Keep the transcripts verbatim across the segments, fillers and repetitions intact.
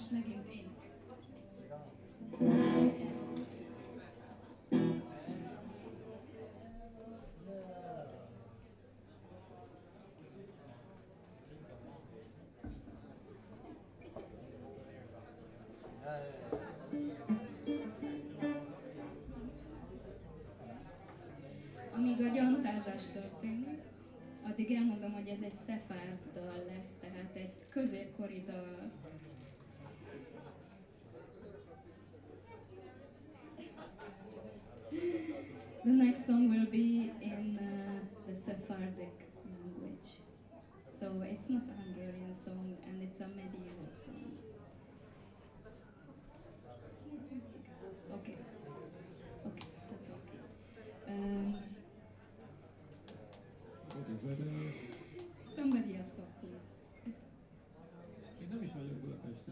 most megint én. Amíg a gyantázás történik, addig elmondom, hogy ez egy szefárd dal lesz, tehát egy középkori dal. The next song will be in uh, the Sephardic language. So it's not a Hungarian song and it's a medieval song. Okay. Okay, stop talking. Um, Somebody else talk, please. Én nem is vagyok Budapesti.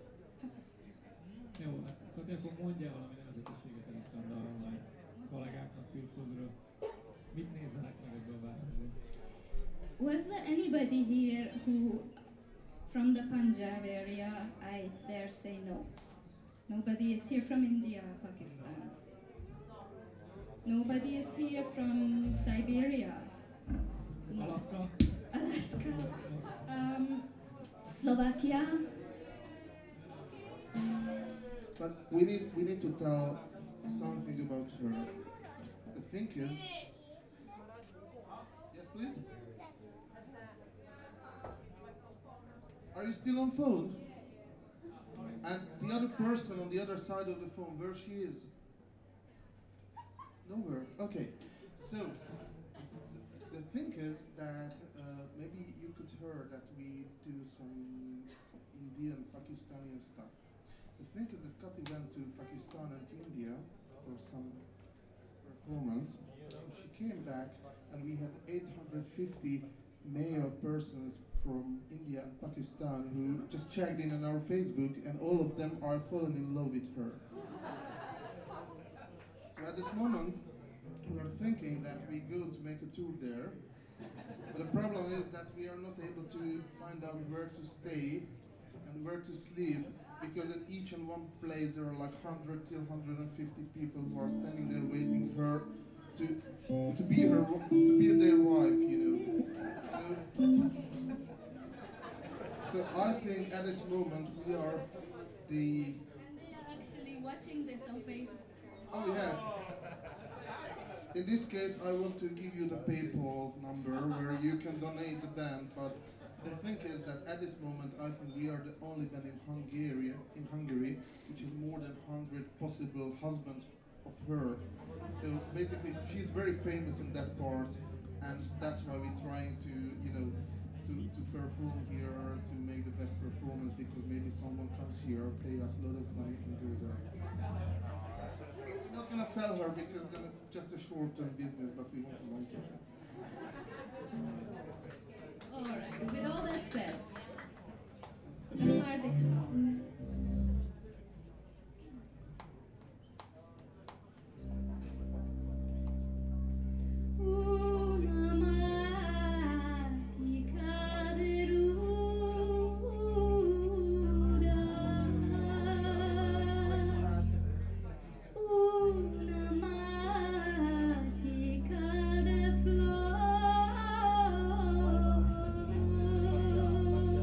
Jó, hát akkor mondjál valami nevezetességet előttem a online kollégáknak külföldről. Mit nézzenek meg ebből a városból? Was there anybody here who, from the Punjab area, I dare say no? Nobody is here from India, Pakistan? Nobody is here from Siberia? No. Alaska? Alaska. Um, Slovakia? But we need we need to tell something about her. The thing is, yes, please. Are you still on phone? And the other person on the other side of the phone, where she is? Nowhere. Okay. So the, the thing is that uh, maybe you could hear that we do some Indian, Pakistani stuff. The thing is that Kati went to Pakistan and to India for some performance. She came back and we had eight hundred fifty male persons from India and Pakistan who just checked in on our Facebook, and all of them are falling in love with her. So at this moment, we are thinking that we go to make a tour there, but the problem is that we are not able to find out where to stay and where to sleep, because in each and one place there are like one hundred till one hundred fifty people who are standing there waiting her to to be her to be their wife, you know. So, so I think at this moment we are the. And they are actually watching this on Facebook. Oh yeah. In this case, I want to give you the PayPal number where you can donate the band, but the thing is that at this moment, I think we are the only band in Hungary, in Hungary, which is more than one hundred possible husbands of her. So basically, she's very famous in that part, and that's why we're trying to, you know, to, to perform here, to make the best performance, because maybe someone comes here, pay us a lot of money, and go there. We're not gonna sell her because then it's just a short-term business, but we want a long-term. Alright, with all that said, Sephardic song. Ooh,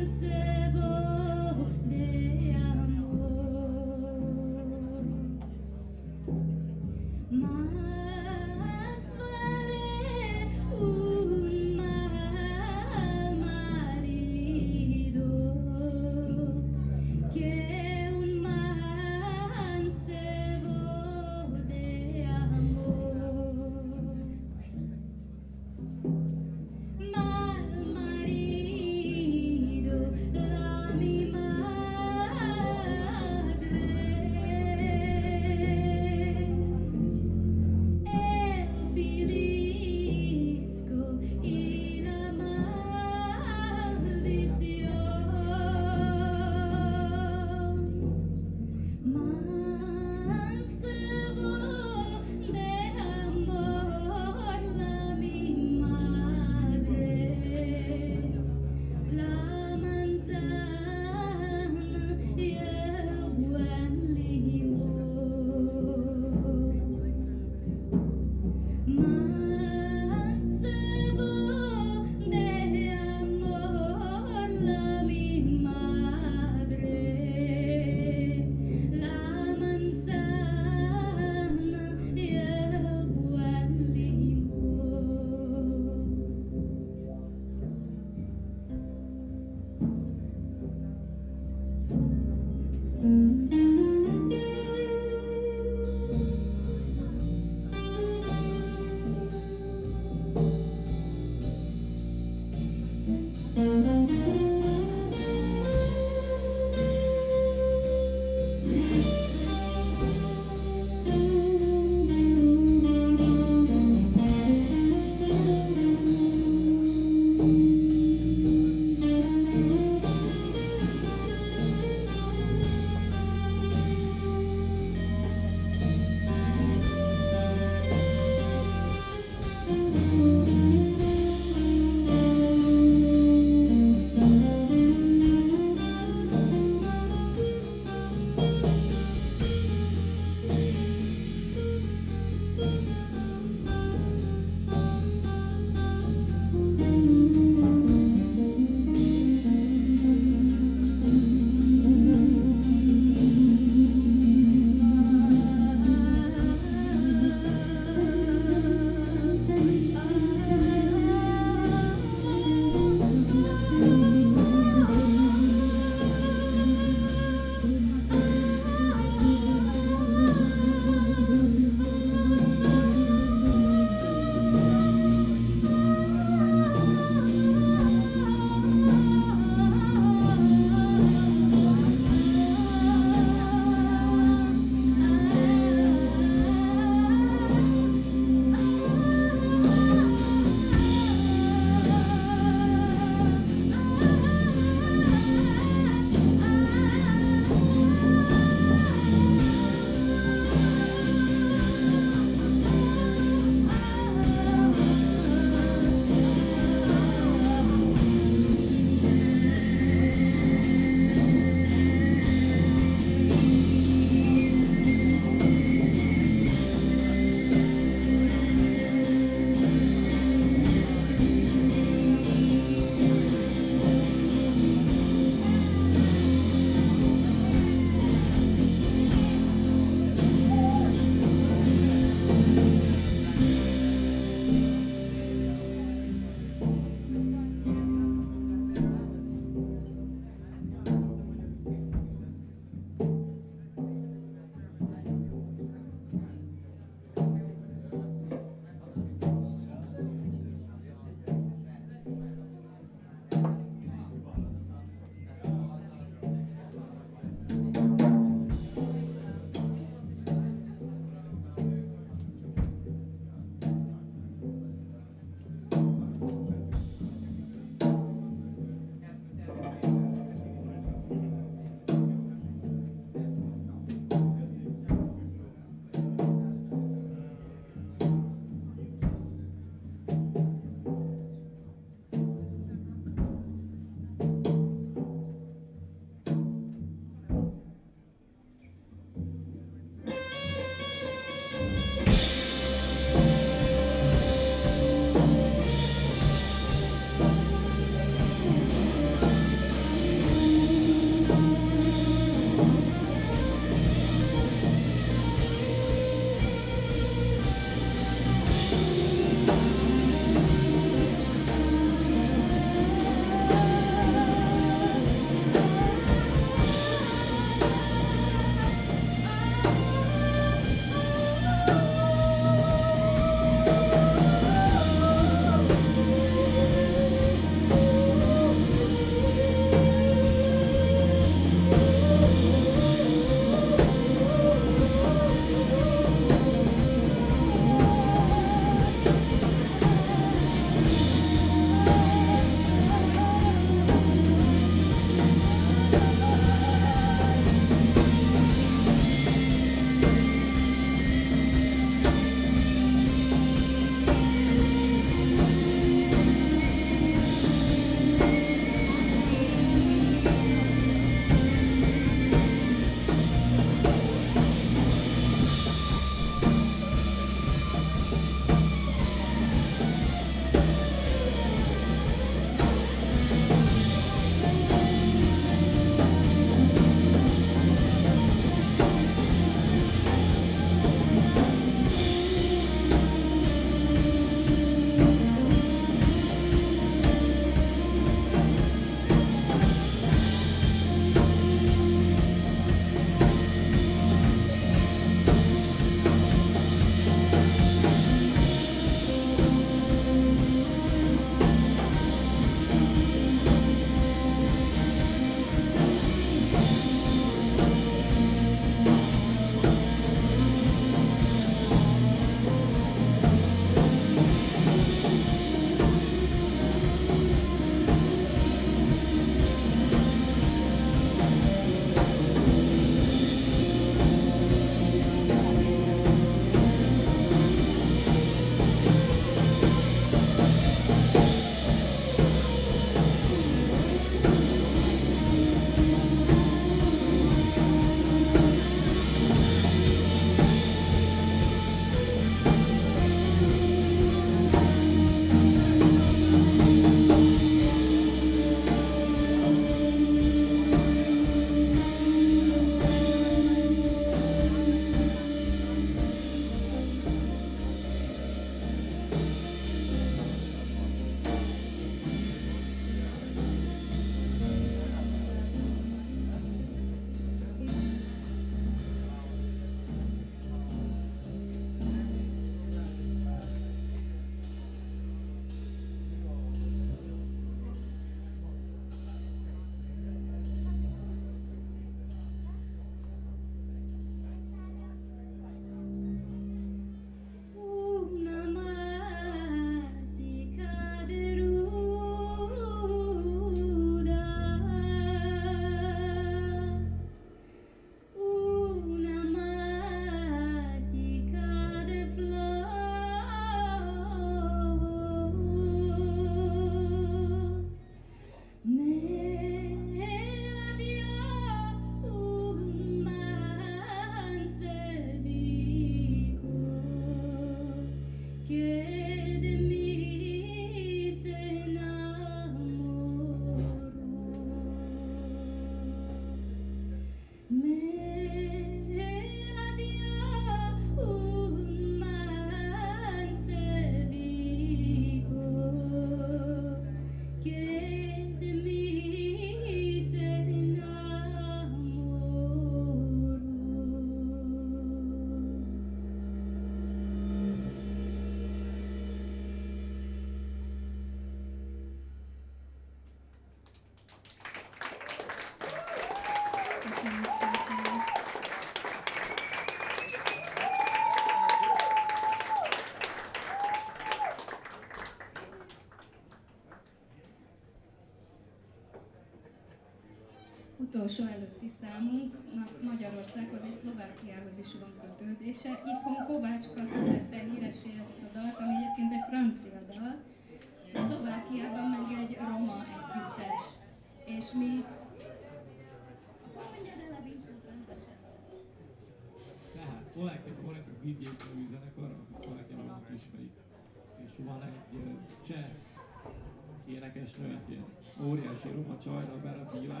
utolsó előtti számunknak Magyarországhoz és Szlovákiához is van kötődése. Itthon Kovácska tette híressé ezt a dalt, ami egyébként egy francia dal. Szlovákiában meg egy roma együttes. És mi... Mondjad el az infót rendesen. Tehát Szlovákiában van egy Vigyék nevű zenekar, akik Szlovákiában ismerik. És van egy uh, cseh énekesnő, egy ilyen óriási roma csajra, Bera Vilán.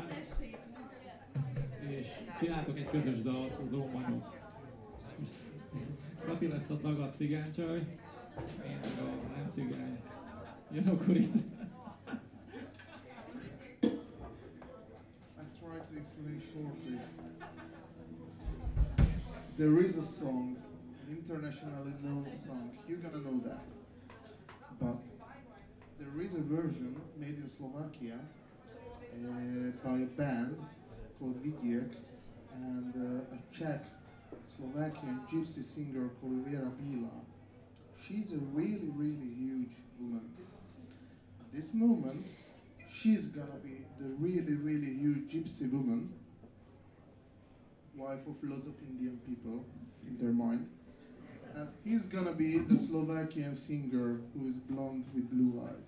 És csináltok egy közös dalt, az Ómanyok. Kati lesz a tagad cigánycsaj, én meg a nem cigány. Jön akkor itt. I try to explain shortly. There is a song, an internationally known song. You're gonna know that. But there is a version made in Slovakia uh, by a band called Vigyek and uh, a Czech Slovakian gypsy singer called Vera Bila. She's a really, really huge woman. At this moment, she's gonna be the really, really huge gypsy woman, wife of lots of Indian people in their mind. And he's gonna be the Slovakian singer who is blonde with blue eyes.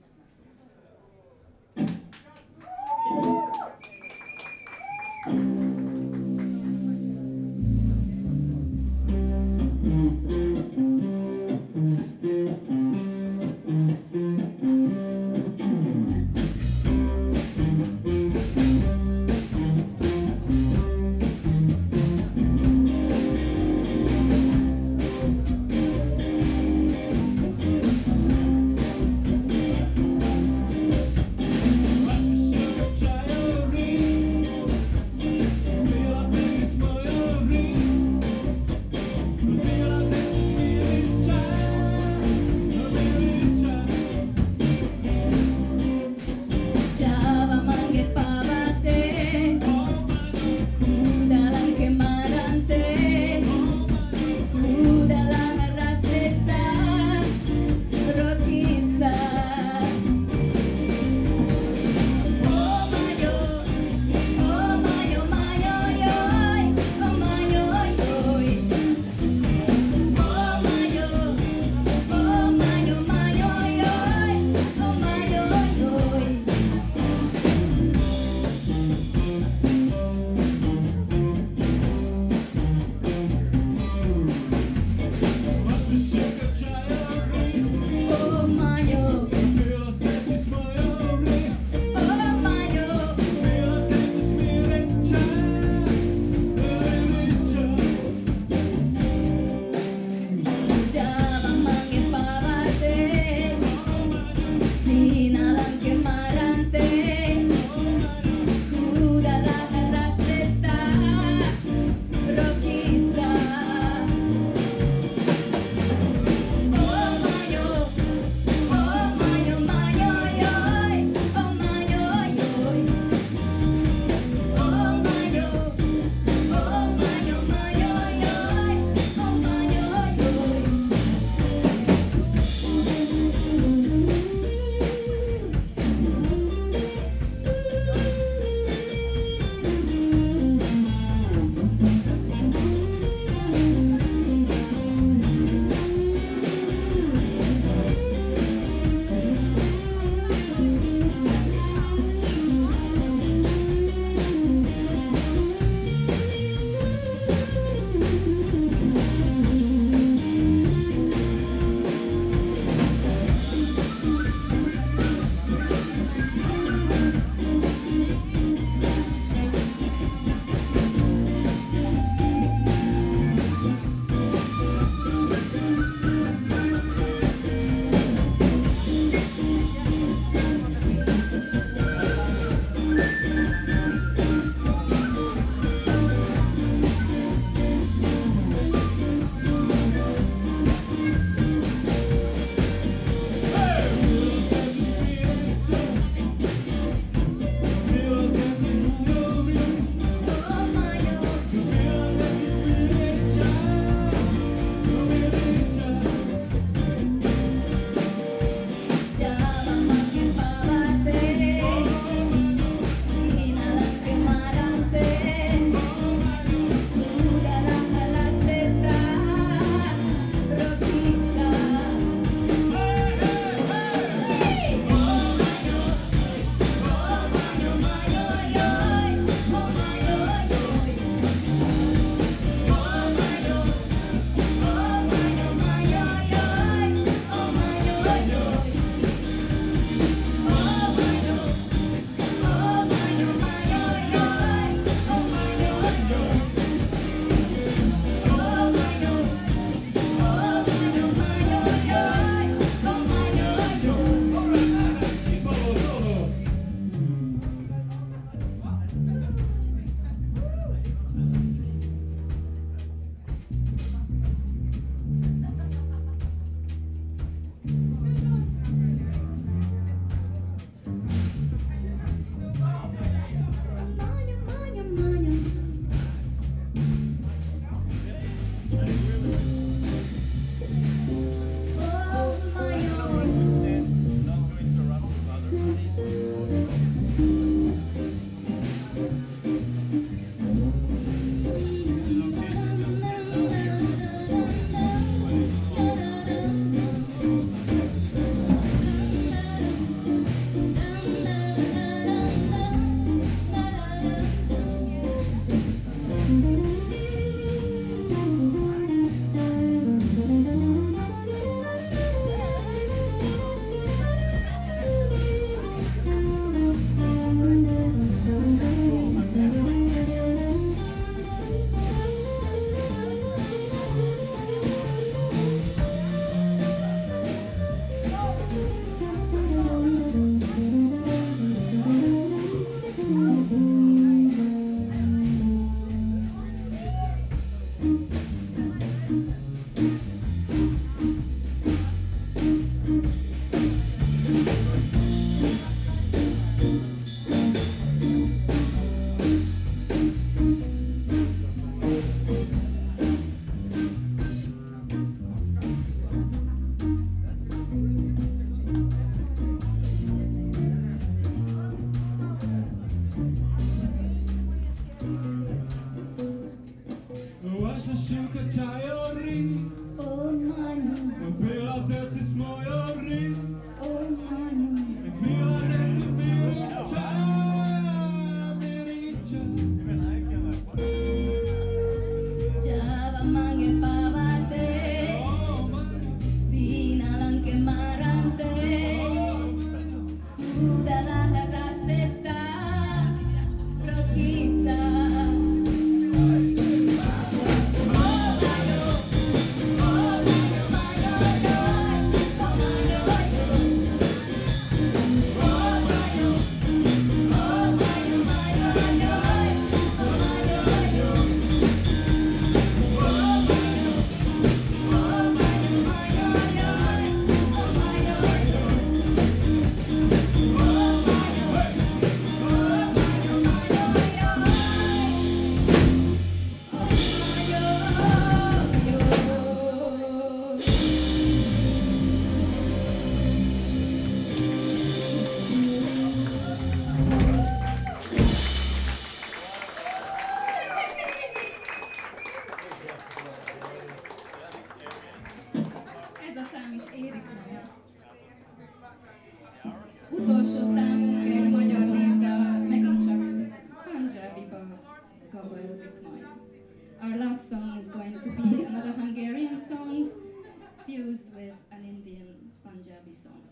Utolsó számunk egy magyar névdal, megint csak Punjabi-ba gabajodik majd. Our last song is going to be another Hungarian song fused with an Indian Punjabi song.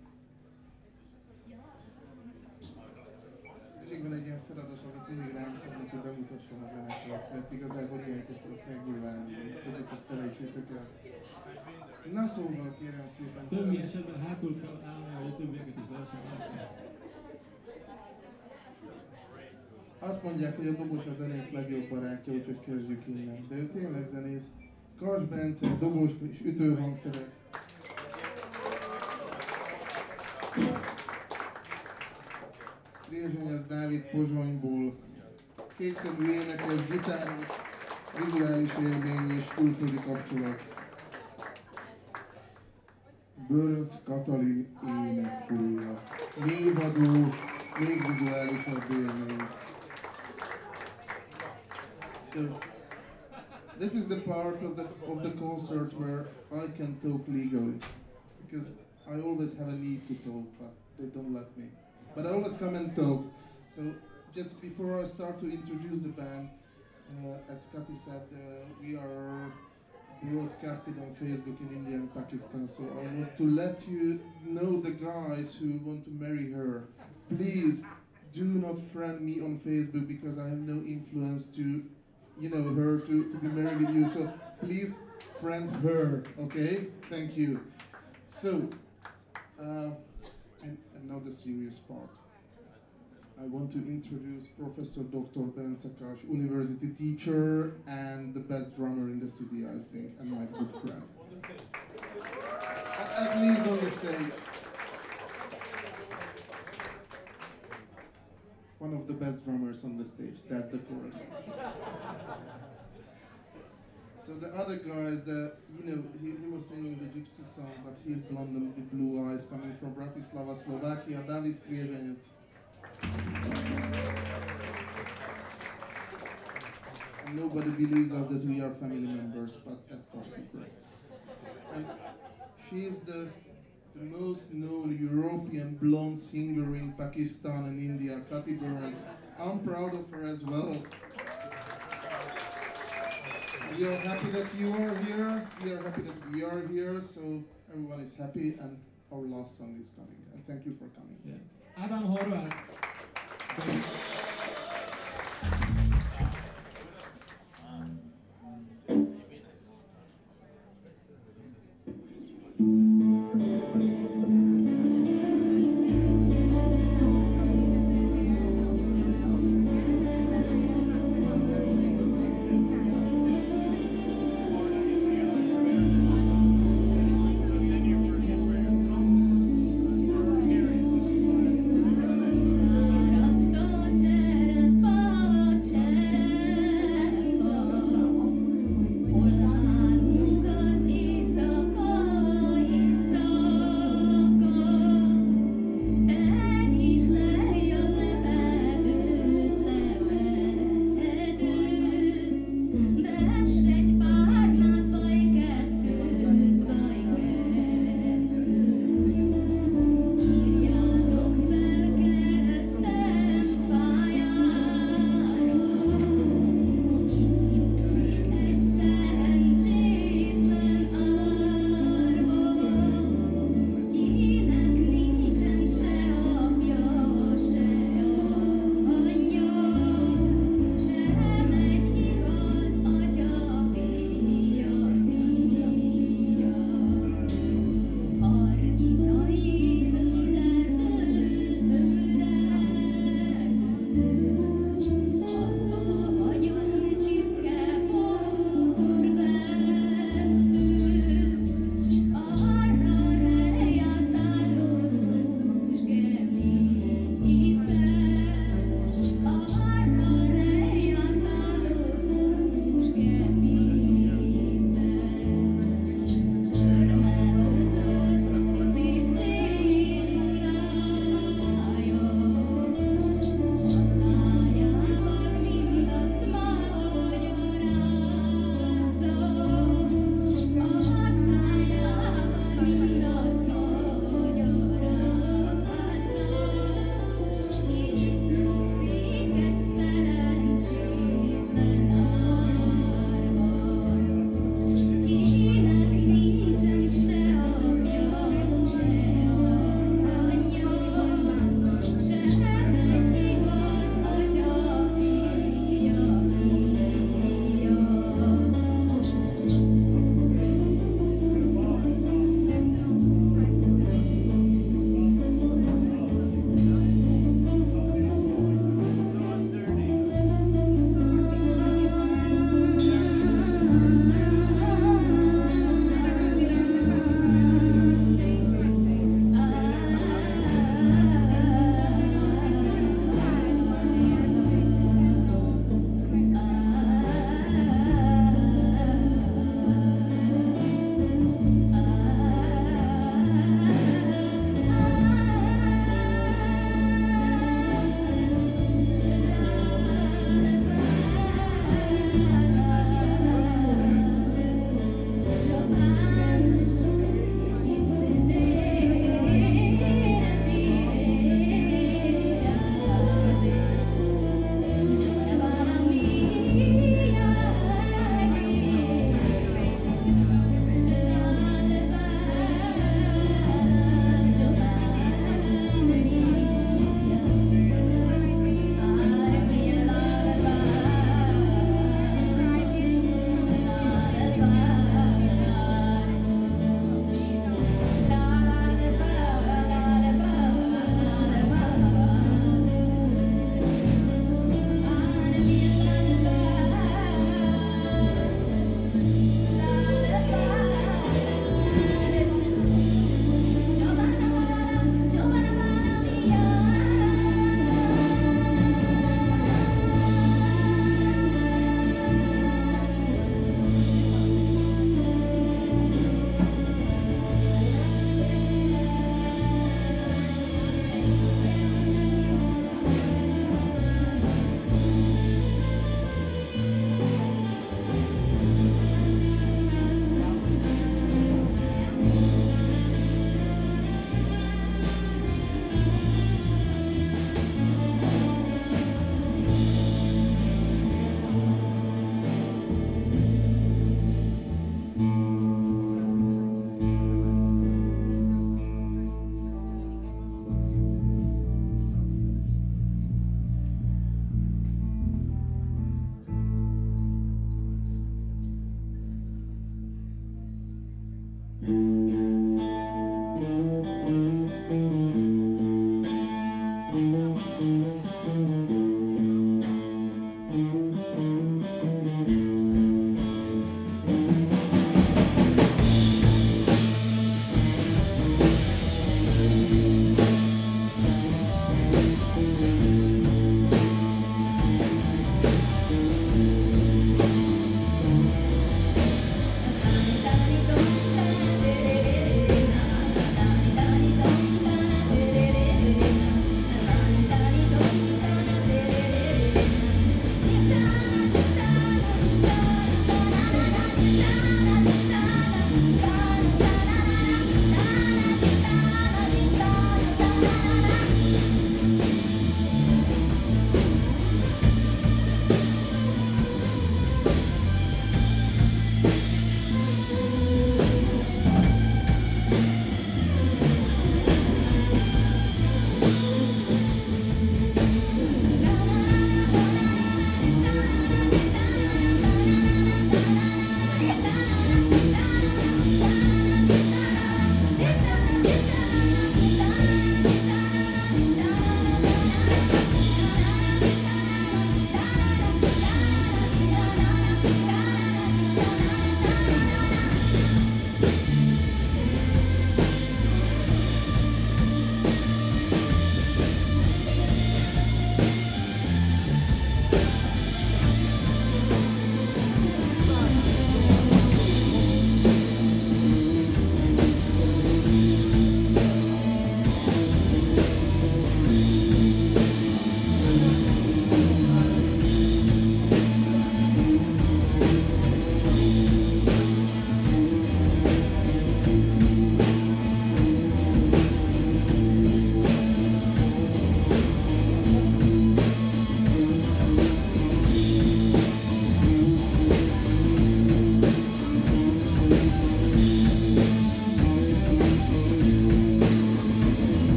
Mindig van egy ilyen feladat, amit mindig rám szabnak, hogy bemutassam a zenekart, mert igazából ilyenkor tudok megnyilvánulni. Tudjuk, ezt felejtsétek el. Na szóval, kérem szépen. Többi esetben hátul kell állni, hogy a többieket is lehessen látni. Azt mondják, hogy a dobos a zenész legjobb barátja, úgyhogy kezdjük innen. De ő tényleg zenész. Kas Bence, dobos és ütőhangszerek. Sztrézsanyaz Dávid Pozsonyból. Kékszemű énekes, gitáros, vizuális élmény és külföldi kapcsolat. Burns Katalin énekfője. Névadó, még vizuálisabb élmény. So, this is the part of the of the concert where I can talk legally, because I always have a need to talk, but they don't let me. But I always come and talk. So, just before I start to introduce the band, uh, as Kati said, uh, we are broadcasted on Facebook in India and Pakistan, so I want to let you know the guys who want to marry her. Please do not friend me on Facebook because I have no influence to, you know, her to, to be married with you, so please friend her, okay? Thank you. So, uh, and, and now the serious part. I want to introduce Professor Doctor Bence Kás, university teacher and the best drummer in the city, I think, and my good friend. At, at least on the stage. One of the best drummers on the stage, that's the chorus. So the other guy is the, you know, he, he was singing the gypsy song, but he's blonde and with blue eyes, coming from Bratislava, Slovakia, Dávid Striežanec. And nobody believes us that we are family members, but that's top secret. And she's the, the most known European blonde singer in Pakistan and India, Kati Burns. I'm proud of her as well. We are happy that you are here. We are happy that we are here. So everyone is happy, and our last song is coming. And thank you for coming. Yeah. Adam Horváth. Sarat to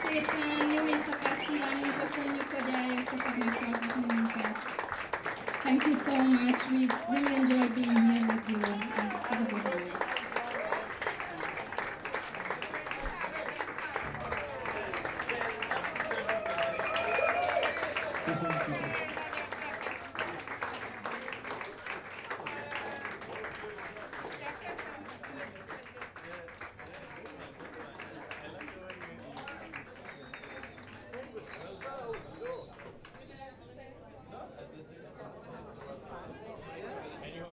szépen, jó éjszakát kívánunk, köszönjük, hogy eljöttetek meghallgatni minket. Thank you so much, we really enjoyed being